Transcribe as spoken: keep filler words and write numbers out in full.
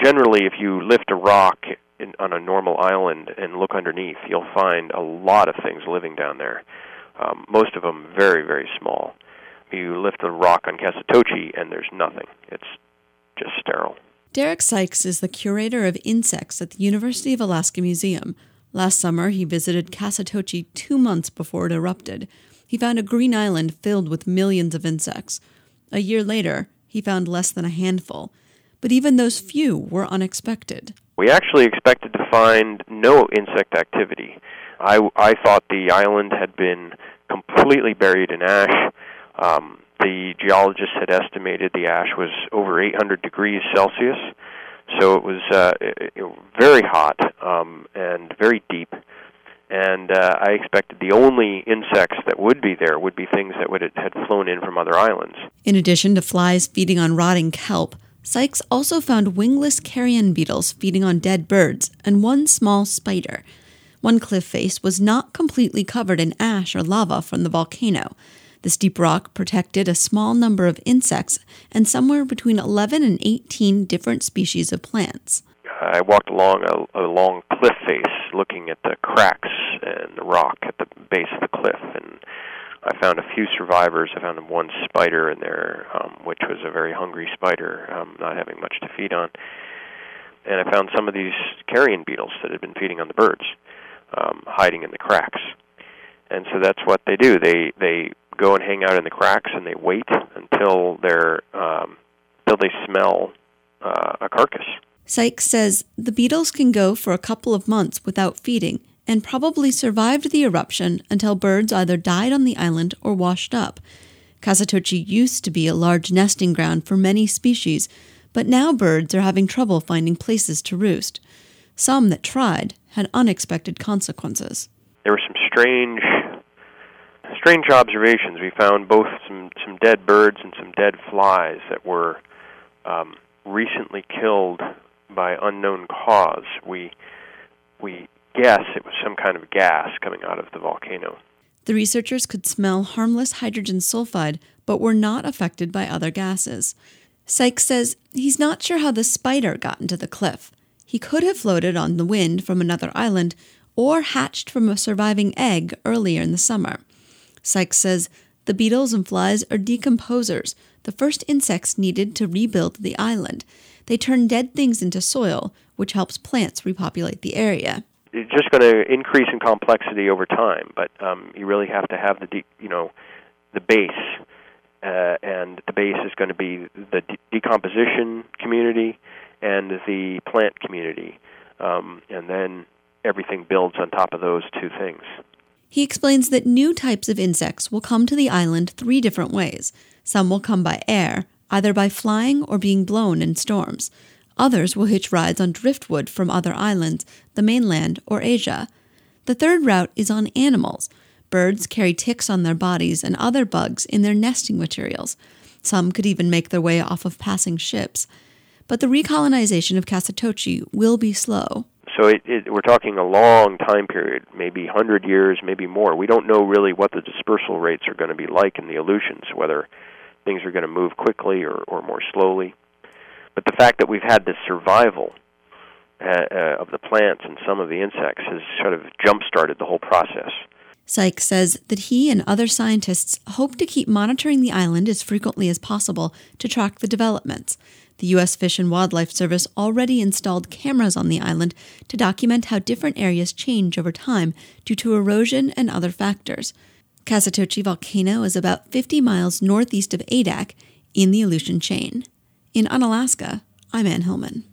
generally, if you lift a rock in, on a normal island and look underneath, you'll find a lot of things living down there. Um, most of them very, very small. You lift a rock on Kasatochi and there's nothing. It's just sterile. Derek Sykes is the curator of insects at the University of Alaska Museum. Last summer, he visited Kasatochi two months before it erupted. He found a green island filled with millions of insects. A year later, he found less than a handful. But even those few were unexpected. We actually expected to find no insect activity. I, I thought the island had been completely buried in ash. Um, the geologists had estimated the ash was over eight hundred degrees Celsius, so it was uh, it, it, very hot um, and very deep. And uh, I expected the only insects that would be there would be things that would had flown in from other islands. In addition to flies feeding on rotting kelp, Sykes also found wingless carrion beetles feeding on dead birds and one small spider. One cliff face was not completely covered in ash or lava from the volcano. The steep rock protected a small number of insects and somewhere between eleven and eighteen different species of plants. I walked along a, a long cliff face looking at the cracks and the rock at the base of the cliff, and I found a few survivors. I found one spider in there, um, which was a very hungry spider, um, not having much to feed on. And I found some of these carrion beetles that had been feeding on the birds, um, hiding in the cracks. And so that's what they do. They they go and hang out in the cracks, and they wait until they're um, until they smell uh, a carcass. Sykes says the beetles can go for a couple of months without feeding and probably survived the eruption until birds either died on the island or washed up. Kasatochi used to be a large nesting ground for many species, but now birds are having trouble finding places to roost. Some that tried had unexpected consequences. There were some strange strange observations. We found both some, some dead birds and some dead flies that were um, recently killed by unknown cause. We we guess it was some kind of gas coming out of the volcano. The researchers could smell harmless hydrogen sulfide, but were not affected by other gases. Sykes says he's not sure how the spider got into the cliff. He could have floated on the wind from another island or hatched from a surviving egg earlier in the summer. Sykes says the beetles and flies are decomposers, the first insects needed to rebuild the island. They turn dead things into soil, which helps plants repopulate the area. It's just going to increase in complexity over time, but um, you really have to have the de- you know the base, uh, and the base is going to be the de- decomposition community and the plant community, um, and then everything builds on top of those two things. He explains that new types of insects will come to the island three different ways. Some will come by air, either by flying or being blown in storms. Others will hitch rides on driftwood from other islands, the mainland, or Asia. The third route is on animals. Birds carry ticks on their bodies and other bugs in their nesting materials. Some could even make their way off of passing ships. But the recolonization of Kasatochi will be slow. So it, it, we're talking a long time period, maybe one hundred years, maybe more. We don't know really what the dispersal rates are going to be like in the Aleutians, whether things are going to move quickly or, or more slowly. But the fact that we've had this survival uh, uh, of the plants and some of the insects has sort of jump-started the whole process. Sykes says that he and other scientists hope to keep monitoring the island as frequently as possible to track the developments. The U S Fish and Wildlife Service already installed cameras on the island to document how different areas change over time due to erosion and other factors. Kasatochi volcano is about fifty miles northeast of Adak in the Aleutian chain. In Unalaska, I'm Ann Hillman.